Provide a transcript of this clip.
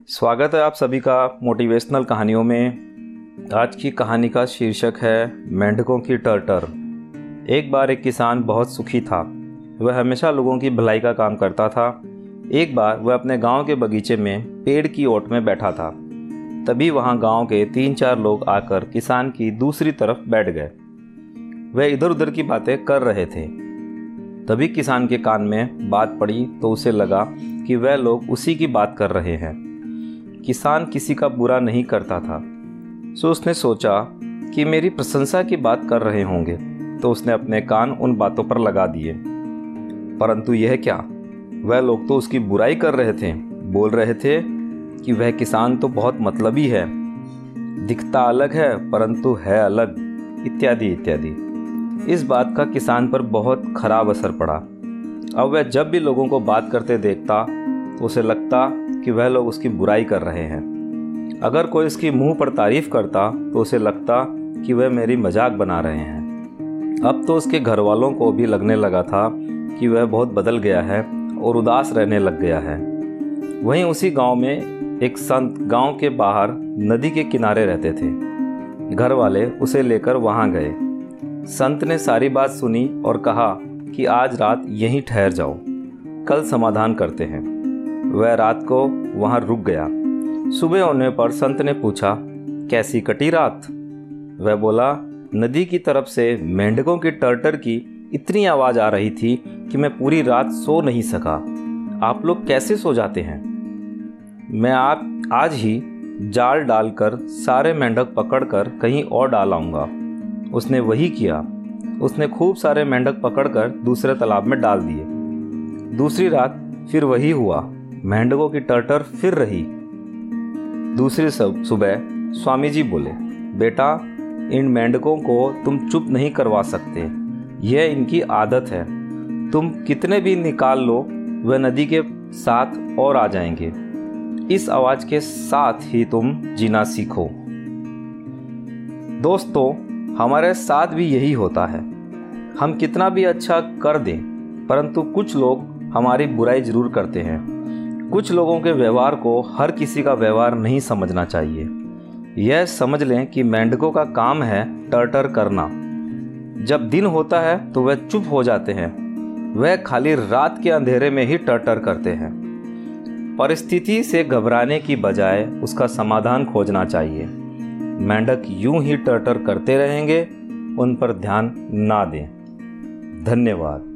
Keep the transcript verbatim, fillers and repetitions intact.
स्वागत है आप सभी का मोटिवेशनल कहानियों में। आज की कहानी का शीर्षक है मेंढकों की टर्टर। एक बार एक किसान बहुत सुखी था। वह हमेशा लोगों की भलाई का काम करता था। एक बार वह अपने गांव के बगीचे में पेड़ की ओट में बैठा था। तभी वहां गांव के तीन चार लोग आकर किसान की दूसरी तरफ बैठ गए। वह इधर उधर की बातें कर रहे थे। तभी किसान के कान में बात पड़ी तो उसे लगा कि वह लोग उसी की बात कर रहे हैं। किसान किसी का बुरा नहीं करता था, सो उसने सोचा कि मेरी प्रशंसा की बात कर रहे होंगे, तो उसने अपने कान उन बातों पर लगा दिए। परंतु यह क्या, वह लोग तो उसकी बुराई कर रहे थे। बोल रहे थे कि वह किसान तो बहुत मतलबी है, दिखता अलग है परंतु है अलग, इत्यादि इत्यादि। इस बात का किसान पर बहुत खराब असर पड़ा। अब वह जब भी लोगों को बात करते देखता तो उसे लगता कि वह लोग उसकी बुराई कर रहे हैं। अगर कोई उसकी मुंह पर तारीफ करता तो उसे लगता कि वह मेरी मजाक बना रहे हैं। अब तो उसके घर वालों को भी लगने लगा था कि वह बहुत बदल गया है और उदास रहने लग गया है। वहीं उसी गांव में एक संत गांव के बाहर नदी के किनारे रहते थे। घर वाले उसे लेकर वहां गए। संत ने सारी बात सुनी और कहा कि आज रात यहीं ठहर जाओ, कल समाधान करते हैं। वह रात को वहां रुक गया। सुबह होने पर संत ने पूछा, कैसी कटी रात? वह बोला, नदी की तरफ से मेंढकों की टर्टर की इतनी आवाज़ आ रही थी कि मैं पूरी रात सो नहीं सका। आप लोग कैसे सो जाते हैं? मैं आप आज ही जाल डालकर सारे मेंढक पकड़कर कहीं और डाल आऊँगा। उसने वही किया। उसने खूब सारे मेंढक पकड़कर दूसरे तालाब में डाल दिए। दूसरी रात फिर वही हुआ। मेंढकों की टर्टर फिर रही। दूसरी सुबह स्वामी जी बोले, बेटा, इन मेंढकों को तुम चुप नहीं करवा सकते, यह इनकी आदत है। तुम कितने भी निकाल लो, वह नदी के साथ और आ जाएंगे। इस आवाज़ के साथ ही तुम जीना सीखो। दोस्तों, हमारे साथ भी यही होता है। हम कितना भी अच्छा कर दें, परंतु कुछ लोग हमारी बुराई जरूर करते हैं। कुछ लोगों के व्यवहार को हर किसी का व्यवहार नहीं समझना चाहिए। यह समझ लें कि मेंढकों का काम है टर्टर करना। जब दिन होता है तो वह चुप हो जाते हैं। वह खाली रात के अंधेरे में ही टर्टर करते हैं। परिस्थिति से घबराने की बजाय उसका समाधान खोजना चाहिए। मेंढक यूं ही टर्टर करते रहेंगे, उन पर ध्यान ना दें। धन्यवाद।